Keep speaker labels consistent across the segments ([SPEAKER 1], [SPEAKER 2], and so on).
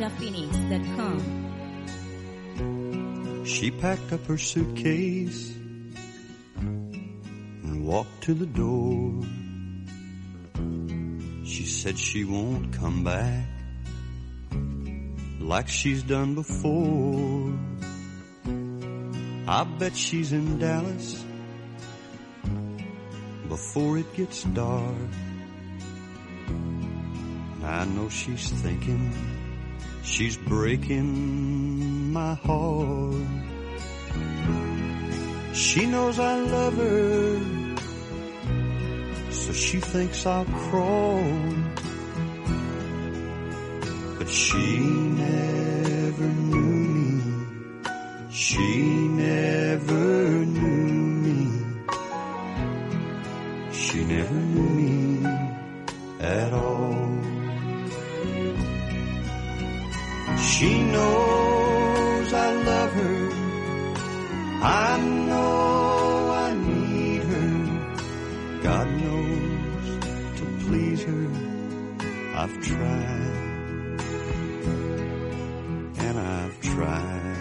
[SPEAKER 1] NinjaPhoenix.com.
[SPEAKER 2] She packed up her suitcase and walked to the door. She said she won't come back like she's done before. I bet she's in Dallas before it gets dark. I know she's thinking she's breaking my heart. She knows I love her, so she thinks I'll crawl. But she never knew me. She never knew me. She never knew me at all. She knows I love her. I know I need her. God knows to please her I've tried, and I've tried.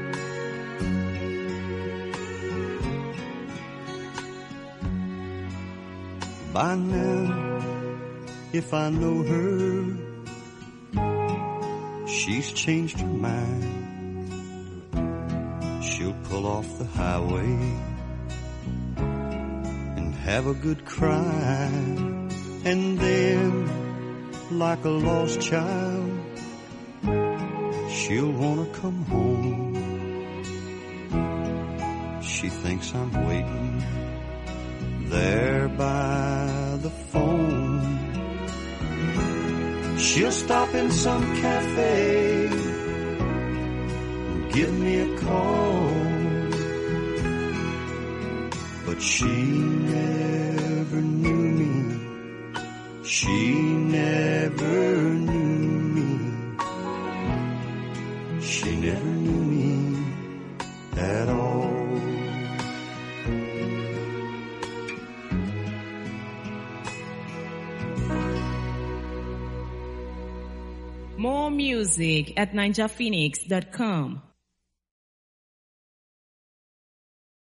[SPEAKER 2] By now, if I know her, she's changed her mind. She'll pull off the highway and have a good cry. And then, like a lost child, she'll want to come home. She thinks I'm waiting there by the phone. She'll stop in some cafe and give me a call. But she never knew me. She never knew me. She never knew me at all.
[SPEAKER 1] More music at NinjaPhoenix.com.